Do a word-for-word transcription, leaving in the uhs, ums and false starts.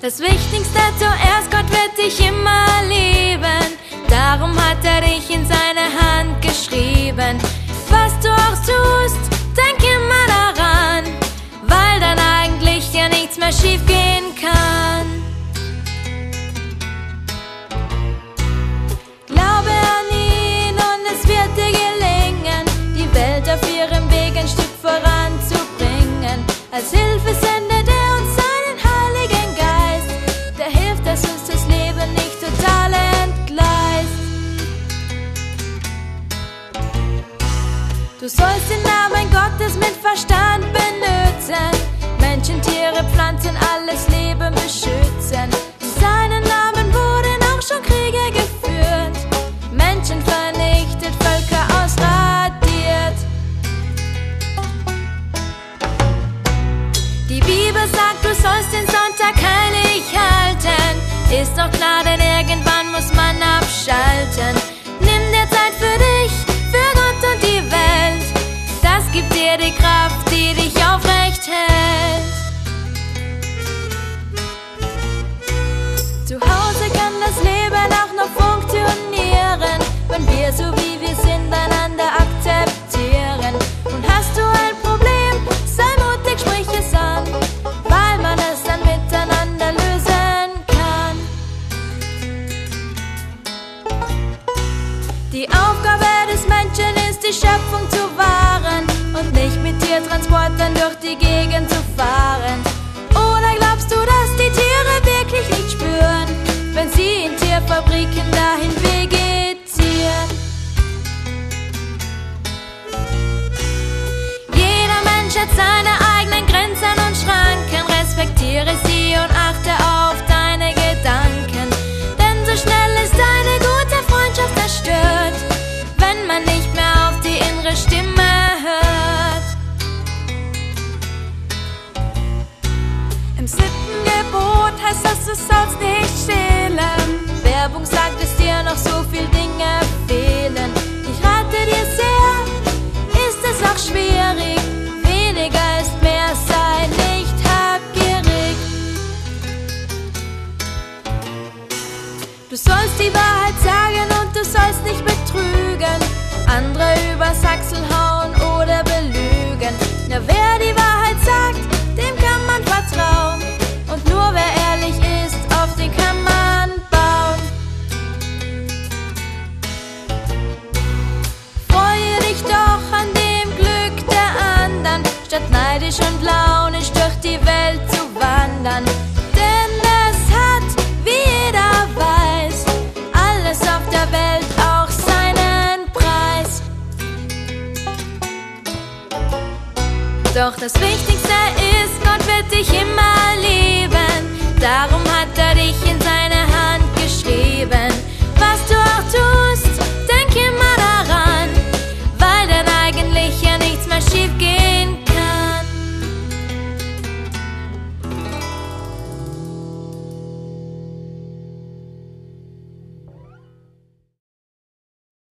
Das Wichtigste zuerst, Gott wird dich immer lieben. Darum hat er dich in seine Hand geschrieben. Was du auch tust, denk immer daran, weil dann eigentlich ja nichts mehr schief gehen kann. Glaube an ihn und es wird dir gelingen, die Welt auf ihrem Weg ein Stück voranzubringen. Als Hilfe sendet er uns seinen Heiligen Geist, der hilft, dass uns das Leben nicht total entgleist. Du sollst den Namen Gottes mit Verstand benutzen, Menschen, Tiere, Pflanzen, alles Leben beschützen. In seinen Namen wurden auch schon Kriege geführt, Menschen vernichtet, Völker ausradiert. Die Bibel sagt, du sollst den Sonntag heilig halten. Ist doch klar, denn irgendwann muss man abschalten. Nimm dir Zeit für dich, für Gott und die Welt. Das gibt dir die Kraft, die dich aufrecht hält. Zu Hause kann das Leben auch noch funktionieren, wenn wir so wie wir sind einander akzeptieren. Und hast du ein Problem, sei mutig, sprich es an, weil man es dann miteinander lösen kann. Die Aufgabe des Menschen ist, die Schöpfung zu wahren und nicht mit Tiertransportern durch die Gegend zu fahren. Oder glaubst du, dass die Tiere wirklich nicht spüren, wenn sie in Tierfabriken dahin vegetieren? Jeder Mensch hat seine eigenen Grenzen und Schranken. Respektiere sie und achte auf deine Gedanken. Denn so schnell ist eine gute Freundschaft zerstört, wenn man nicht mehr auf die innere Stimme hört. Im Sittengebot heißt das, du sollst nicht stehlen. Werbung sagt es dir, noch so viel Dinge fehlen. Ich rate dir sehr, ist es auch schwierig. Weniger ist mehr, sei nicht habgierig. Du sollst die Wahrheit sagen und du sollst nicht betrügen, andere übers Achsel hauen oder belügen. Ja, wer die Wahrheit sagt, dem kann man vertrauen. Und nur wer ehrlich ist, auf den kann man bauen. Freue dich doch an dem Glück der anderen, statt neidisch und launisch durch die Welt zu wandern. Denn es hat, wie jeder weiß, alles auf der Welt auch seinen Preis. Doch das Wichtigste ist, Gott wird dich immer lieben. Darum hat er dich in